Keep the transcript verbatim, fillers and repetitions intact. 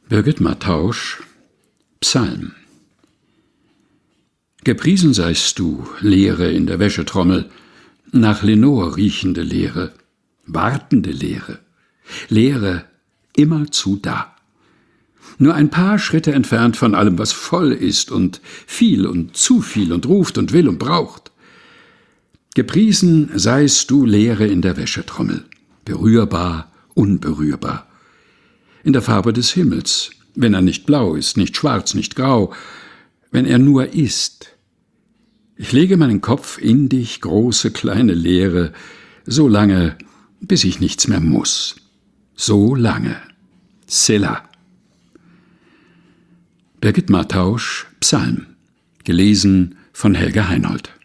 Birgit Mattausch, Psalm. Gepriesen seist du, Leere in der Wäschetrommel, nach Lenor riechende Leere, wartende Leere, Leere immerzu da. Nur ein paar Schritte entfernt von allem, was voll ist und viel und zu viel und ruft und will und braucht. Gepriesen seist du, Leere in der Wäschetrommel, berührbar, unberührbar. In der Farbe des Himmels, wenn er nicht blau ist, nicht schwarz, nicht grau, wenn er nur ist. Ich lege meinen Kopf in dich, große, kleine Leere, so lange, bis ich nichts mehr muss. So lange. Selah. Birgit Mattausch, Psalm. Gelesen von Helga Heinold.